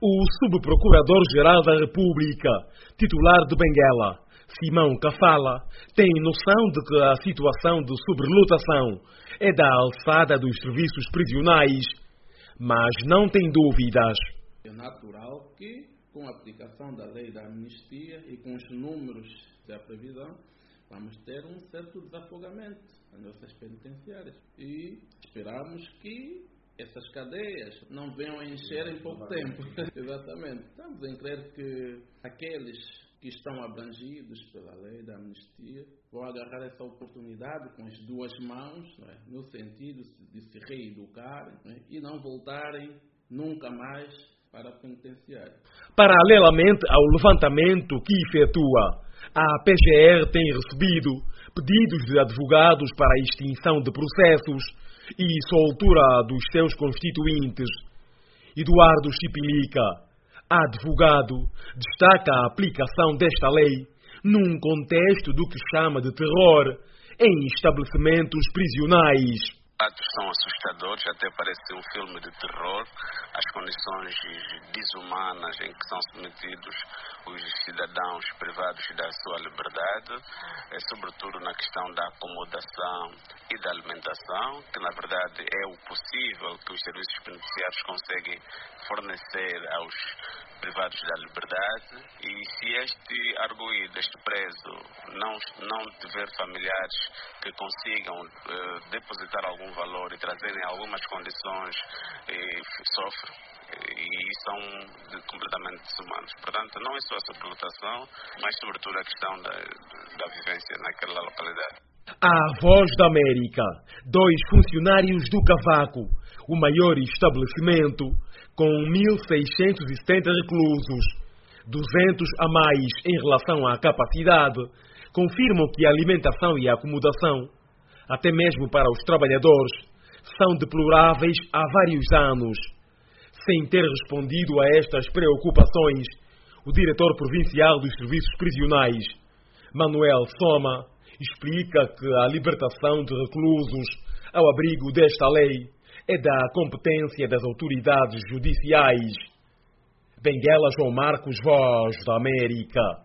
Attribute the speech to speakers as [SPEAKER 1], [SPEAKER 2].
[SPEAKER 1] O subprocurador-geral da República, titular de Benguela, Simão Kafala, tem noção de que a situação de sobrelotação é da alçada dos serviços prisionais, mas não tem dúvidas.
[SPEAKER 2] É natural que, com a aplicação da lei da amnistia e com os números da previsão, vamos ter um certo desafogamento nas nossas penitenciárias. E esperamos que essas cadeias não venham a encher em pouco tempo. Exatamente. Estamos em crer que aqueles que estão abrangidos pela lei da amnistia vão agarrar essa oportunidade com as duas mãos, não é? No sentido de se reeducarem, não é? E não voltarem nunca mais para a penitenciária.
[SPEAKER 1] Paralelamente ao levantamento que efetua, a PGR tem recebido pedidos de advogados para a extinção de processos e soltura dos seus constituintes. Eduardo Chipilica, advogado, destaca a aplicação desta lei num contexto do que chama de terror em estabelecimentos prisionais.
[SPEAKER 3] Atos são assustadores, até parece um filme de terror, as condições desumanas em que são submetidos os cidadãos privados da sua liberdade, sobretudo na questão da acomodação e da alimentação, que na verdade é o possível que os serviços penitenciários conseguem fornecer aos privados da liberdade, e se este arguido, este preso, não tiver familiares que consigam depositar algum valor e trazerem algumas condições, sofre, e são completamente desumanos. Portanto, não é só a superlotação, mas sobretudo a questão da vivência naquela localidade.
[SPEAKER 1] À Voz da América, 2 funcionários do Cavaco, o maior estabelecimento, com 1.670 reclusos, 200 a mais em relação à capacidade, confirmam que a alimentação e a acomodação, até mesmo para os trabalhadores, são deploráveis há vários anos. Sem ter respondido a estas preocupações, o diretor provincial dos serviços prisionais, Manuel Soma, explica que a libertação de reclusos ao abrigo desta lei é da competência das autoridades judiciais. Benguela, João Marcos, Voz da América.